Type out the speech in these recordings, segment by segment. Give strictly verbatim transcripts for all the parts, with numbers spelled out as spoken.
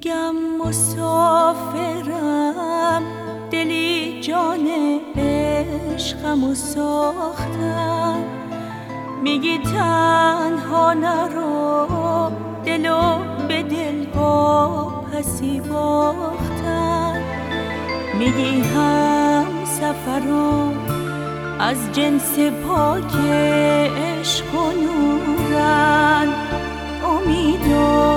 میگم مسافرم، دلی جان عشقم و ساختم. میگی تنها نرو، دلو به دل ها پسی باختم. میگی هم سفرم از جنس پاک عشق و نورن. امید و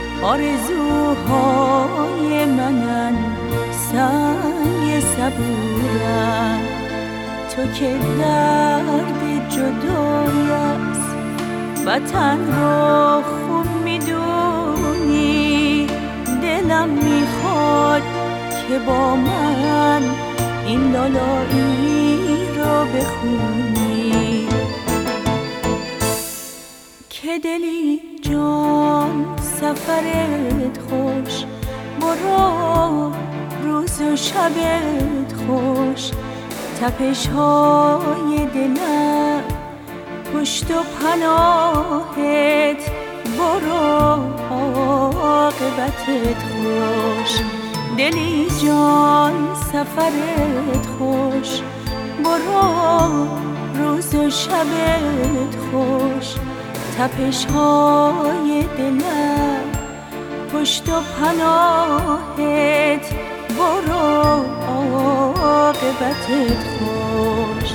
آرزوهای منن، سنگ صبورن. تو که درد جدایی است وطن رو خوب میدونی. دلم میخواد که با من این لالایی رو بخونی. که دلی جان سفرت خوش، برو روز و شبت خوش. تپش های دلم پشت و پناهت، برو عاقبتت خوش. دلی جان سفرت خوش، برو روز و شبت خوش. تپش های دلم پشت و پناهت، برو عاقبتت خوش.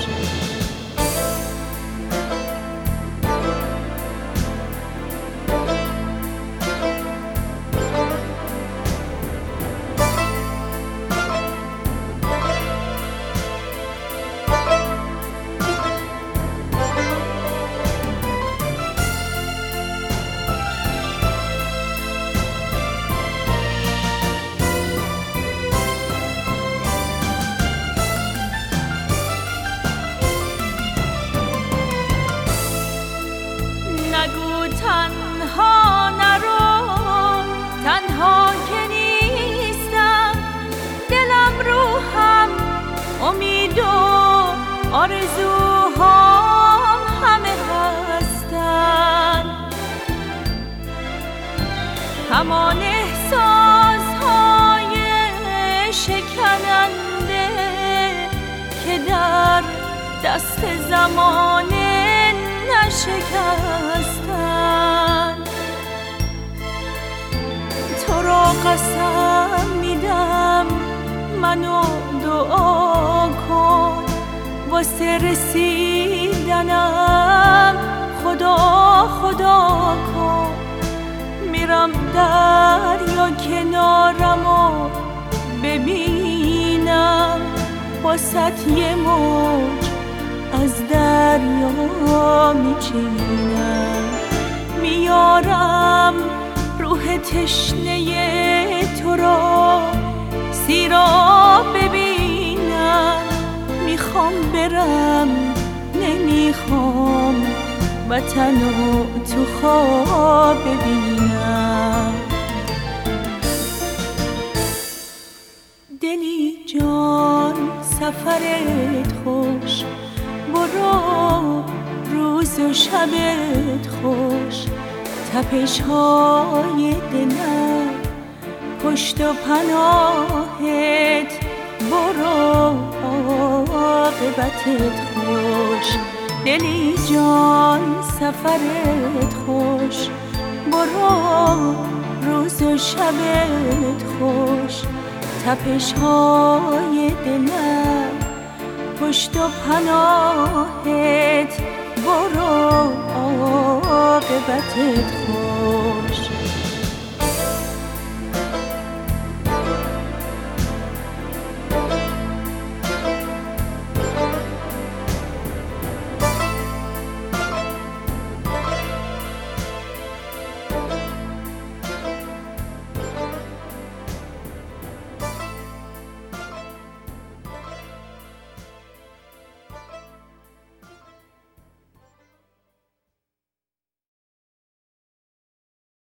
نگو تنها نرو، تنها که نیستم. دلم روحم امید و آرزوهام همه هستن. همان احساسهای شکننده که در دست زمانه نشکستن. تو را قسم میدم منو دعا کن، واسه رسیدنم خدا خدا کن. میرم دریا کنارم و ببینم، واسه یه موج از دریا میچینم. میارم روح تشنه تو را سیراب ببینم. میخوام برم نمیخوام وطنو تو خواب ببینم. دلی جان سفرت خوش، برو روز و شبت خوش. تپش های دلم پشت و پناهت، برو عاقبتت خوش. دلی جان سفرت خوش، برو روز و شبت خوش. تپش های دلم پشت و پناهت، برو عاقبتت خوش.